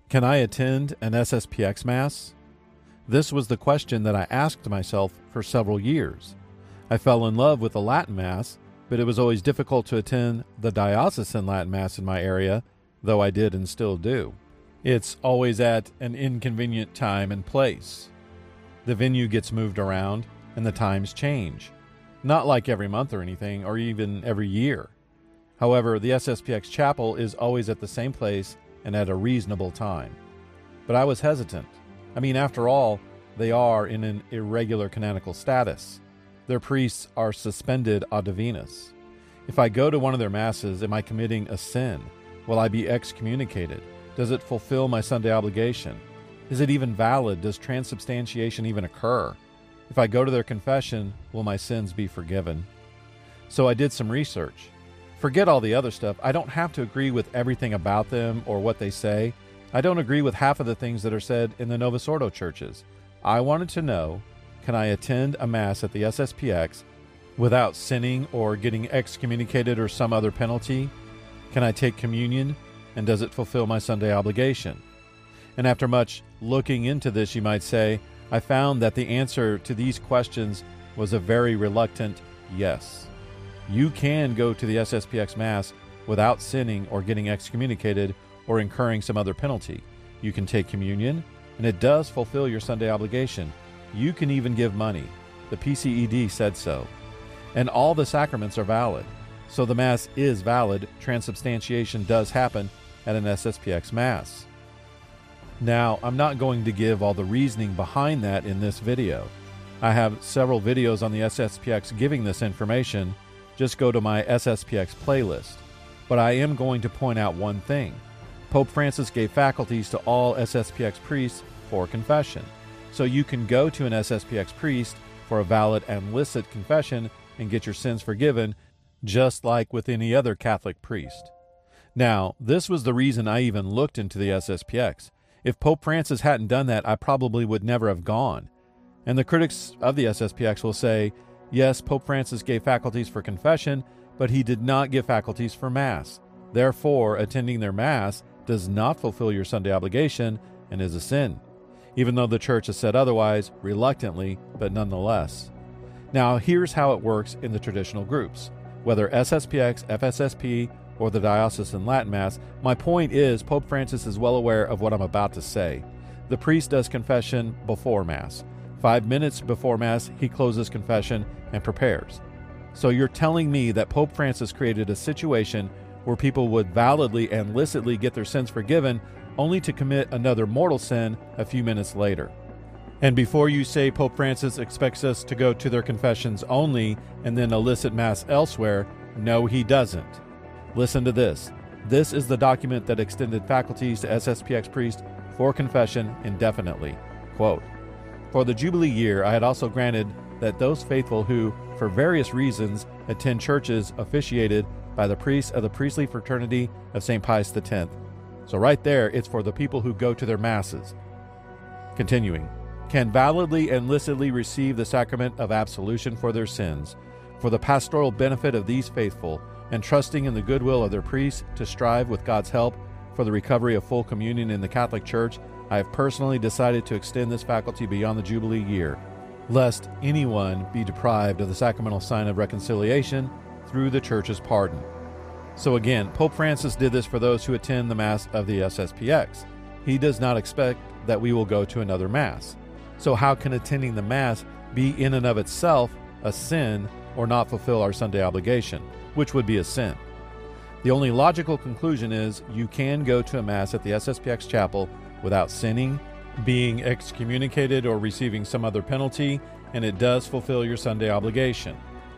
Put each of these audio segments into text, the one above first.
Can I attend an SSPX Mass? This was the question that I asked myself for several years. I fell in love with the Latin Mass, but it was always difficult to attend the diocesan Latin Mass in my area, though I did and still do. It's always at an inconvenient time and place. The venue gets moved around, and the times change. Not like every month or anything, or even every year. However, the SSPX chapel is always at the same place and at a reasonable time. But I was hesitant. I mean, after all, they are in an irregular canonical status. Their priests are suspended ad divinis. If I go to one of their masses, am I committing a sin? Will I be excommunicated? Does it fulfill my Sunday obligation? Is it even valid? Does transubstantiation even occur? If I go to their confession, will my sins be forgiven? So I did some research. Forget all the other stuff. I don't have to agree with everything about them or what they say. I don't agree with half of the things that are said in the Novus Ordo churches. I wanted to know, can I attend a Mass at the SSPX without sinning or getting excommunicated or some other penalty? Can I take communion? And does it fulfill my Sunday obligation? And after much looking into this, you might say, I found that the answer to these questions was a very reluctant yes. You can go to the SSPX Mass without sinning or getting excommunicated or incurring some other penalty. You can take communion, and it does fulfill your Sunday obligation. You can even give money. The PCED said so. And all the sacraments are valid. So the Mass is valid. Transubstantiation does happen at an SSPX Mass. Now, I'm not going to give all the reasoning behind that in this video. I have several videos on the SSPX giving this information. Just go to my SSPX playlist. But I am going to point out one thing. Pope Francis gave faculties to all SSPX priests for confession. So you can go to an SSPX priest for a valid and licit confession and get your sins forgiven, just like with any other Catholic priest. Now, this was the reason I even looked into the SSPX. If Pope Francis hadn't done that, I probably would never have gone. And the critics of the SSPX will say, yes, Pope Francis gave faculties for confession, but he did not give faculties for Mass. Therefore, attending their Mass does not fulfill your Sunday obligation and is a sin, even though the Church has said otherwise, reluctantly, but nonetheless. Now, here's how it works in the traditional groups. Whether SSPX, FSSP, or the Diocesan Latin Mass, my point is Pope Francis is well aware of what I'm about to say. The priest does confession before Mass. 5 minutes before Mass, he closes confession and prepares. So you're telling me that Pope Francis created a situation where people would validly and licitly get their sins forgiven only to commit another mortal sin a few minutes later. And before you say Pope Francis expects us to go to their confessions only and then illicit Mass elsewhere, no, he doesn't. Listen to this. This is the document that extended faculties to SSPX priests for confession indefinitely. Quote, for the Jubilee year, I had also granted that those faithful who, for various reasons, attend churches officiated by the priests of the priestly fraternity of St. Pius X. So right there, it's for the people who go to their Masses. Continuing, can validly and licitly receive the sacrament of absolution for their sins, for the pastoral benefit of these faithful, and trusting in the goodwill of their priests to strive with God's help for the recovery of full communion in the Catholic Church, I have personally decided to extend this faculty beyond the Jubilee year, lest anyone be deprived of the sacramental sign of reconciliation through the Church's pardon. So again, Pope Francis did this for those who attend the Mass of the SSPX. He does not expect that we will go to another Mass. So how can attending the Mass be in and of itself a sin or not fulfill our Sunday obligation, which would be a sin? The only logical conclusion is you can go to a Mass at the SSPX chapel without sinning, being excommunicated, or receiving some other penalty, and it does fulfill your Sunday obligation.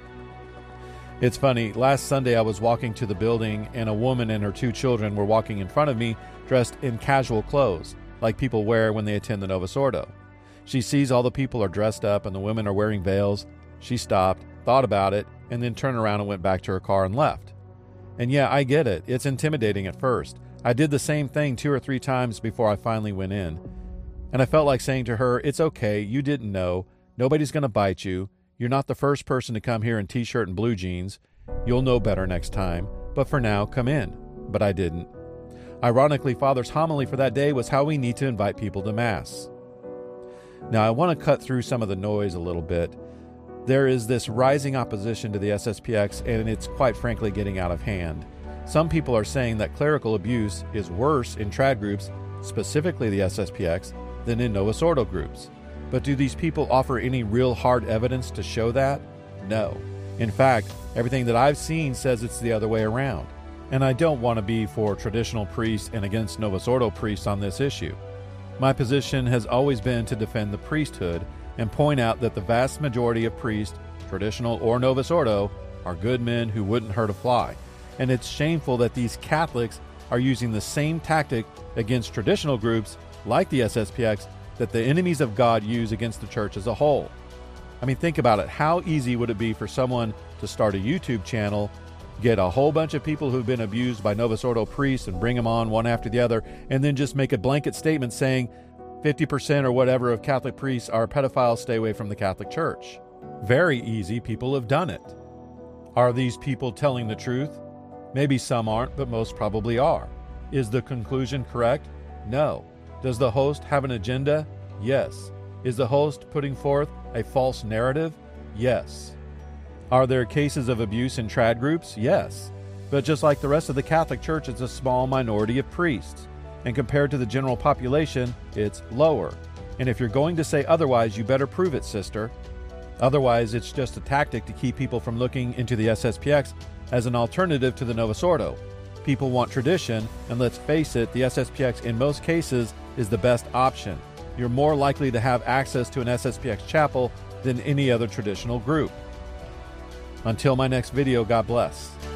It's funny, last Sunday I was walking to the building and a woman and her 2 children were walking in front of me dressed in casual clothes, like people wear when they attend the Novus Ordo. She sees all the people are dressed up and the women are wearing veils. She stopped, thought about it, and then turned around and went back to her car and left. And yeah, I get it. It's intimidating at first. I did the same thing 2 or 3 times before I finally went in. And I felt like saying to her, it's okay, you didn't know. Nobody's going to bite you. You're not the first person to come here in t-shirt and blue jeans. You'll know better next time. But for now, come in. But I didn't. Ironically, Father's homily for that day was how we need to invite people to Mass. Now, I want to cut through some of the noise a little bit. There is this rising opposition to the SSPX, and it's quite frankly getting out of hand. Some people are saying that clerical abuse is worse in trad groups, specifically the SSPX, than in Novus Ordo groups. But do these people offer any real hard evidence to show that? No. In fact, everything that I've seen says it's the other way around. And I don't want to be for traditional priests and against Novus Ordo priests on this issue. My position has always been to defend the priesthood and point out that the vast majority of priests, traditional or Novus Ordo, are good men who wouldn't hurt a fly. And it's shameful that these Catholics are using the same tactic against traditional groups like the SSPX that the enemies of God use against the church as a whole. I mean, think about it. How easy would it be for someone to start a YouTube channel, get a whole bunch of people who've been abused by Novus Ordo priests and bring them on one after the other, and then just make a blanket statement saying 50% or whatever of Catholic priests are pedophiles, stay away from the Catholic Church? Very easy. People have done it. Are these people telling the truth? Maybe some aren't, but most probably are. Is the conclusion correct? No. Does the host have an agenda? Yes. Is the host putting forth a false narrative? Yes. Are there cases of abuse in trad groups? Yes. But just like the rest of the Catholic Church, it's a small minority of priests. And compared to the general population, it's lower. And if you're going to say otherwise, you better prove it, sister. Otherwise, it's just a tactic to keep people from looking into the SSPX as an alternative to the Novus Ordo. People want tradition, and let's face it, the SSPX in most cases is the best option. You're more likely to have access to an SSPX chapel than any other traditional group. Until my next video, God bless.